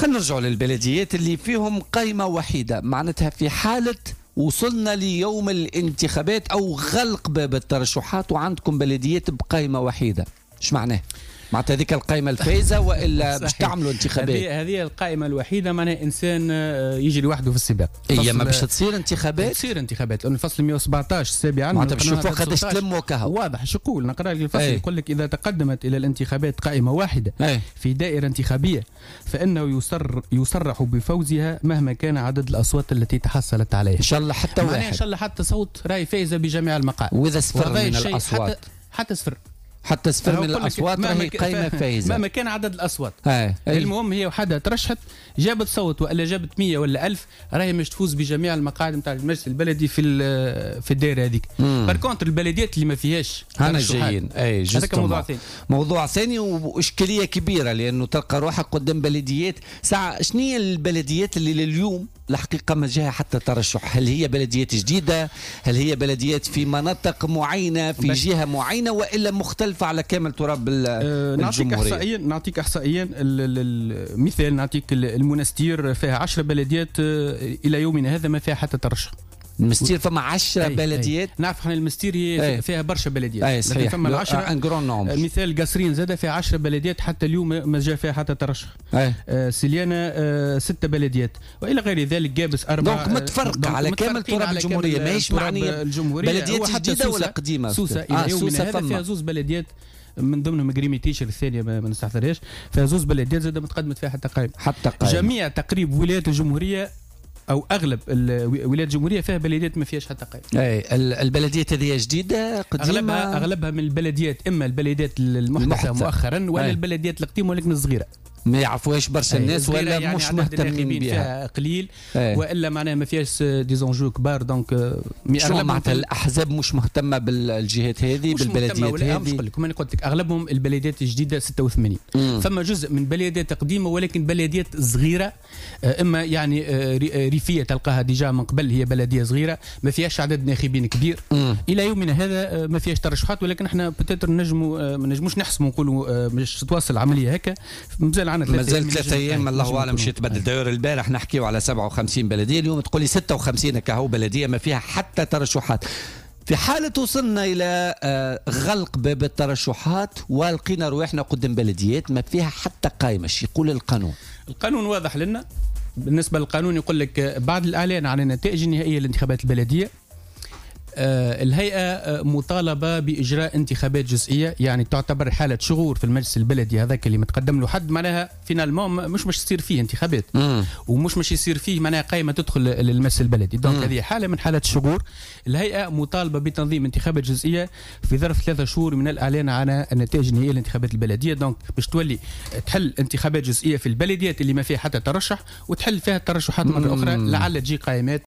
خلينا نرجع للبلديات اللي فيهم قائمة وحيدة، معناتها في حالة وصلنا ليوم الانتخابات أو غلق باب الترشحات وعندكم بلديات بقائمة وحيدة، إيش معناه؟ معناتها هذيك القائمة الفائزة وإلا باش تعملوا انتخابات؟ هذه القائمة الوحيدة، معناها إنسان يجي لوحده في السباق. هي ما باش تصير انتخابات؟ تصير انتخابات، لأن الفصل 117 السابع معناتها باش نشوفوا قداش تلموا كهو. واضح شو يقول، نقرأ لك الفصل يقول لك إذا تقدمت إلى الانتخابات قائمة واحدة في دائرة انتخابية فإنه يصرح بفوزها مهما كان عدد الأصوات التي تحصلت عليها. إن شاء الله حتى واحد. إن شاء الله حتى صوت راهي فايزة بجميع المقاعد. وإذا صفر من الأصوات؟ حتى صفر من الأصوات راهي قائمة فايزة مهما كان عدد الأصوات. المهم هي وحدها ترشحت جابت صوت ولا جابت 100 ولا 1000 راهي مش تفوز بجميع المقاعد نتاع المجلس البلدي في الدائرة هذيك. بار كونتر البلديات اللي ما فيهاش هنا جايين. هذاك موضوع ثاني. موضوع ثاني وإشكالية كبيرة، لأنه تلقى روحك قدام بلديات ساعة. شنو هي البلديات اللي لليوم الحقيقة ما جاها حتى ترشح؟ هل هي بلديات جديدة؟ هل هي بلديات في مناطق معينة في جهة معينة وإلا مختلفة على كامل تراب الجمهورية؟ نعطيك إحصائيا مثال، نعطيك المنستير فيها 10 بلديات إلى يومنا هذا ما فيها حتى ترشح. المستير فما 10 بلديات. نعرف احنا المستير فيها برشا بلديات. صحيح. فما 10 مثال قصرين زاد فيها 10 بلديات حتى اليوم ما جاء فيها حتى ترشح. سليانة 6 بلديات والى غير ذلك. جابس 4. دونك متفرقة على كامل تراب الجمهورية، ماهيش معنية بلديات جديدة ولا قديمة. سوسة الى يومنا هذا فيها زوز بلديات من ضمنهم جريمي تيشر الثانيه ما نستحضرهاش، فيها زوز بلديات زاد ما تقدمت فيها حتى قائمة. جميع تقريب ولايات الجمهورية او اغلب الولايات الجمهوريه فيها بلديات ما فيهاش حتى قائمه. البلديات هذه جديده قديمه؟ اغلبها من البلديات اما البلديات المحدثه مؤخرا ولا البلديات القديمه ولكن الصغيره ما يعرفوش برشا الناس ولا يعني مش مهتمين بها، فيها قليل والا معناها ما فيهاش ديزونجو كبار. دونك شنو معناتها الاحزاب مش مهتمه بالجهات هذه بالبلديات هذه؟ مش نقول لك، ما قلت لك اغلبهم البلديات الجديده 86. فما جزء من بلديات قديمه ولكن بلديات صغيره، اما يعني ريفيه تلقاها ديجا من قبل هي بلديه صغيره ما فيهاش عدد ناخبين كبير. الى يومنا هذا ما فيهاش ترشحات، ولكن احنا بتاتر ما نجموش نحسموا نقولوا مش تواصل العمليه هكا. مازال 3 أيام الله اعلم شي تبدل. داير البارح نحكيو على 57 بلديه، اليوم تقول لي 56 كهو بلديه ما فيها حتى ترشحات. في حالة وصلنا إلى غلق باب الترشحات ولقينا رواحنا قدام بلديات ما فيها حتى قائمة، شو يقول القانون؟ القانون واضح لنا. بالنسبة للقانون يقول لك بعد الإعلان عن النتائج النهائية للانتخابات البلدية الهيئة مطالبة بإجراء انتخابات جزئية، يعني تعتبر حالة شغور في المجلس البلدي هذاك اللي متقدم له حد، معناها فينالمون مش يصير فيه انتخابات ومش يصير فيه معناها قائمة تدخل للمجلس البلدي. دونك هذه حالة من حالات الشغور. الهيئة مطالبة بتنظيم انتخابات جزئية في ظرف 3 شهور من الإعلان عن النتائج النهائية للانتخابات البلدية. دونك باش تولي تحل انتخابات جزئية في البلديات اللي ما فيها حتى ترشح وتحل فيها الترشحات مرة أخرى، لعل تجي قائمات